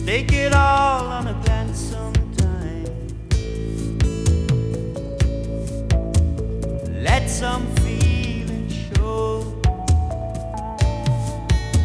take it all on a glance sometime. Let some